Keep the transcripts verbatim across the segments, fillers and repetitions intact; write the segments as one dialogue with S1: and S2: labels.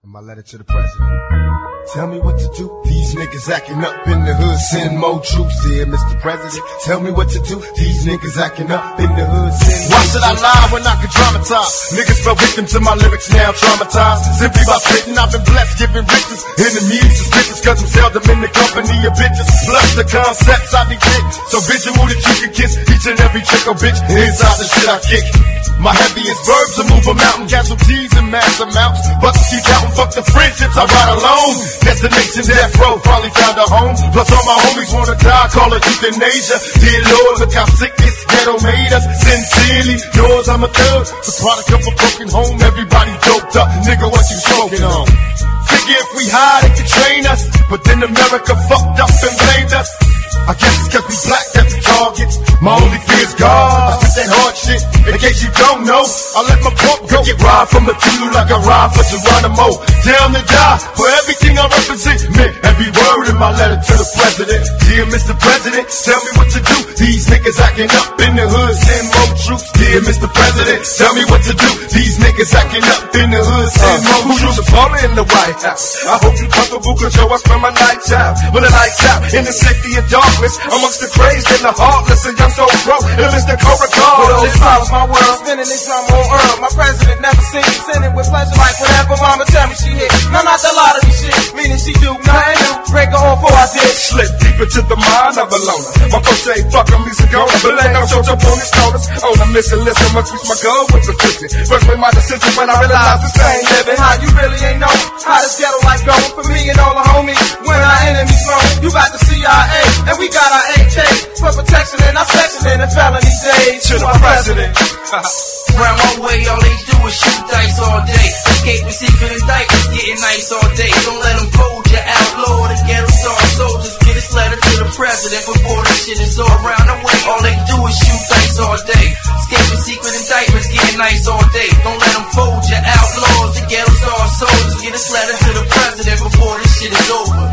S1: And my letter to the president. Tell me what to do. These niggas acting up in the hood. Send more troops here, Mister President. Tell me what to do. These niggas acting up in the hood. Send Why should I lie when I can dramatize? Niggas fell victim to my lyrics, now traumatized. Simply by spitting, I've been blessed, giving riches. Enemies suspicious, cause I'm seldom in the company of bitches. Plus the concepts I depict, so visual that you can kiss each and every trick or bitch inside the shit I kick. My heaviest verbs will move a mountain, casualties in mass amounts. But keep counting, fuck the friendships, I ride alone. Destination death row, finally found a home. Plus all my homies wanna die, call it euthanasia. Dear Lord, look how sick this ghetto made us. Sincerely, yours, I'm a thug. The product of a broken home, everybody doped up. Nigga, what you smoking on? Figure if we hide, they could train us. But then America fucked up and blamed us. I guess it's cause we black that the targets. My only fear is God. I spit that hard shit. In case you don't know, I let my pump go. Get ride from the two like I ride for Geronimo. Down to die for everything I represent. Man, every word in my letter to the president. Dear Mister President, tell me what to do. These niggas acting up in the hood. Send more troops. Dear Mister President, tell me what to do. These niggas acting up in the hood. Send more
S2: Who
S1: troops.
S2: used to follow in the White House? I hope you comfortable, cause yo, I spend my nights out. When the lights out, in the safety and darkness, amongst the crazed and the heartless, and young so broke, and Mister Coracard.
S3: With all these problems, my world spinning this drum on earth. My president never seen me sinning with pleasure like whatever mama tell me she hit. No, not the lottery shit, meaning she do nothing new. Break her off before I did.
S2: Slip deep into the mind of a loner. My folks say fuck him, he's a goner. But ain't no show up on his shoulders. On the mission, listen, must reach my goal with precision. First made my decision when I realized this ain't living.
S3: How you really ain't know how this ghetto life going for me and all the homies. When our enemies roam, you got the C I A and we got our A K for protection and our section in the felony days.
S2: To the president.
S4: Round one way, all they do is shoot dice all day. Escaping secret indictments, getting nice all day. Don't let them fold you, outlaw the ghetto star soldiers. Get this letter to the president before this shit is all around the way. All they do is shoot dice all day. Escaping secret indictments, getting nice all day. Don't let them fold you, outlaws the ghetto star soldiers. Get this letter to the president before this shit is over.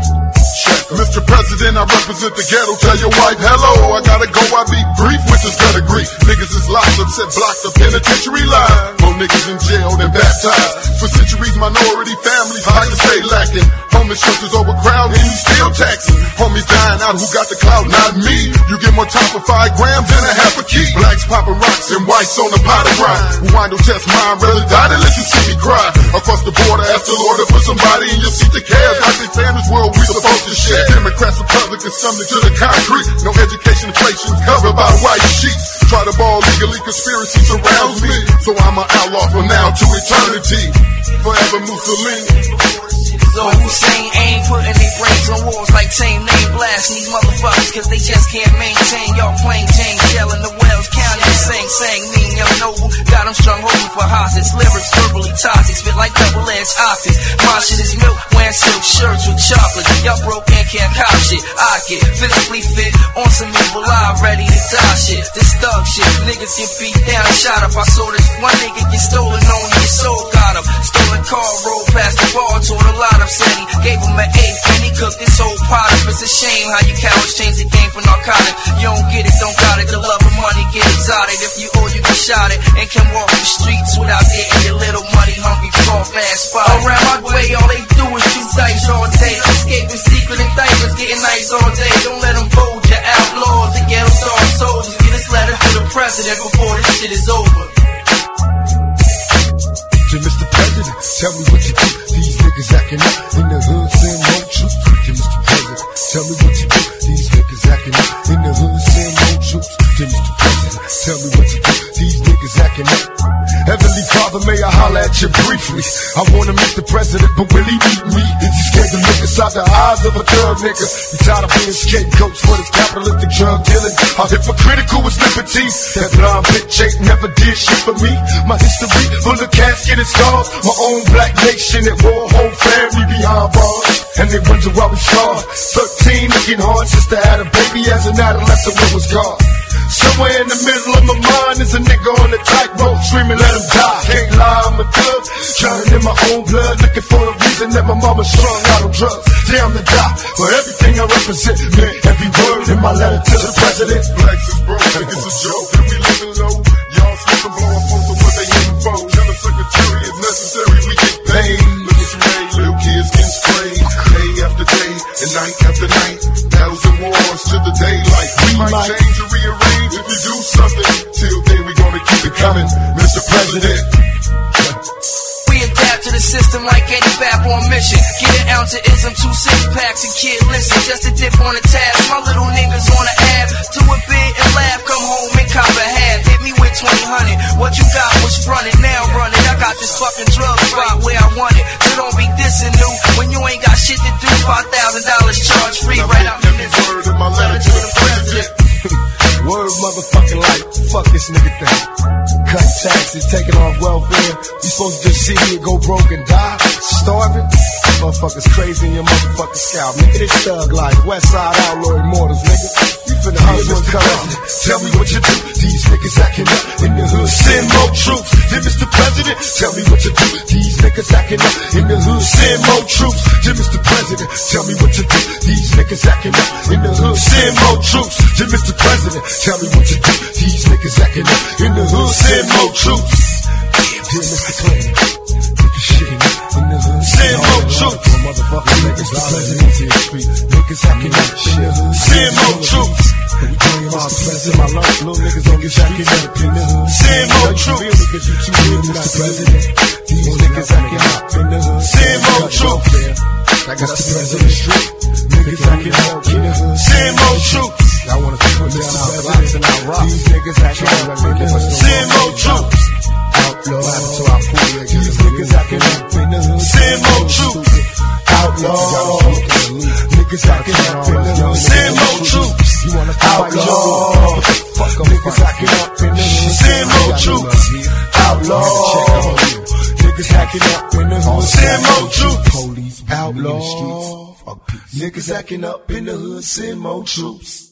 S5: Mister President, I represent the ghetto. Tell your wife hello. I gotta go, I be brief with this pedigree. Niggas is locked up, set blocked up, penitentiary line. More niggas in jail than baptized. For centuries, minority families, how you stay lacking? Homeless shelters overcrowded, and you still taxing. Homies dying out, who got the clout? Not me. You get more time for five grams than a half a key. Blacks popping rocks and whites on the pot of grind. Rewind will test mine, rather die than let you see me cry. Across the border, ask the Lord to put somebody in your seat to care. I think in this world we supposed to share. Democrats, Republicans, something to the concrete. No education, inflation covered by white sheets. Try to ball legally, conspiracy surrounds me. So I'm an outlaw from now to eternity. Forever Mussolini.
S4: So Hussein ain't putting their brains on walls like tame name blasting these motherfuckers cause they just can't maintain. Y'all plain Jane shelling the Wells County and sing, sang mean young noble. Got them strung holding for hostages. Lyrics verbally toxic, spit like double-edged optics. My shit is milk, wearing silk shirts with chocolate. Y'all broke and can't cop shit. I get physically fit on some evil eye, ready to die shit. This thug shit, niggas get beat down and shot up. I saw this one nigga get stolen, only his soul got him. Stolen car, rolled past the bar, toward a lot of said he gave him an eighth and he cooked this whole pot up. It's a shame how you cowards change the game for narcotic. You don't get it, don't got it. The love of money get exotic. If you owe, you get shot it and can walk the streets without getting your little money hungry for fast spot. Around my way, all they do is shoot dice all day. Escaping secret indictments, getting nice all day. Don't let them fold you, outlaws, the ghetto star soldiers. Get this letter to the president before this shit is over.
S1: Mister President, tell me what you do. These niggas acting up in the hood, send more troops. Mister President, tell me what you do. These niggas acting up in the hood, send more troops. Mister President, tell me what you do. These niggas acting up. Heavenly Father, may I holler at you briefly. I wanna meet the president, but will he meet me? Is he scared to look inside the eyes of a thug nigga? You tired of being scapegoats for this capitalistic drug dealing? How hypocritical is liberties? That blind bitch ain't never did shit for me. My history full of casket and scars. My own black nation at war, whole family behind bars. And they wonder why we scarred. Thirteen looking hard, sister had a baby as an adolescent when was gone. Somewhere in the middle of my mind is a nigga on the tightrope screaming let him die. Can't lie, I'm a thug, drowning in my own blood, looking for a reason that my mama strung out on drugs. Yeah, I'm the die for everything I represent, man. Every word in my letter to the president.
S5: Blacks is broke, niggas is joke, and we living low. Y'all slip and blow up on what they hitting for. Tell the secretary it's necessary, we get paid. Look what you made. night after night, battles and wars to the daylight. We might change or rearrange if you do something. Till then, we gonna keep it coming, Mister President.
S4: We adapt to the system like any bap on mission. Get an ounce of ism, two six packs, and kid listen. Just a dip on the tab. My little niggas on the ab. Do a bit and laugh. Come home and cop a half. Hit me with twenty hundred. What you got was fronted, now run it. I got this fucking drug spot where I want it. So don't be dissing new when you ain't got shit to do. Five thousand dollars charge free right out in this
S5: word of my letter to the president.
S1: Word motherfucking life. Fuck this nigga thing. Cut taxes, taking off welfare. You supposed to just sit here, go broke and die? Starving? Motherfuckers crazy in your motherfucking scalp. Nigga, this thug life. Westside outlaw immortals, nigga. You finna hustle and come.
S5: Tell me what you do. These niggas acting up in the hood. Send more troops. Then Mister President, tell me what you do. These niggas acting up in the hood. Send more troops. Then Mister President, tell me what you do. These niggas acting up in the hood. Send more troops. Then Mister President, tell me what you do. These niggas acting up in the hood. Send more troops.
S1: Dear Mister Clinton, put the shit in the hood.
S5: Send more troops.
S1: Motherfucking niggas, the president's in the street. Niggas acting up in the hood.
S5: Send more troops.
S1: We doing my president, my lunch, little niggas don't get acting up in the hood.
S5: Send more troops.
S1: Because you too real, Mister President. These niggas acting up in the hood.
S5: Send more troops.
S1: I got the president street. Niggas acting up in the hood.
S5: Send more troops.
S1: I wanna put down our blocks and our rocks. These niggas acting up in the hood.
S5: Send more troops.
S1: Outlaw, to our food, these niggas acting up in the hood.
S5: Send more troops.
S1: Outlaw, niggas acting up in the hood.
S5: Send more troops.
S1: You wanna outlaw, fuck em, niggas acting up in the hood.
S5: Send more troops.
S1: Outlaw, niggas acting up in the hood.
S5: Send more troops.
S1: Police, outlaw, niggas acting up in the hood. Send more troops.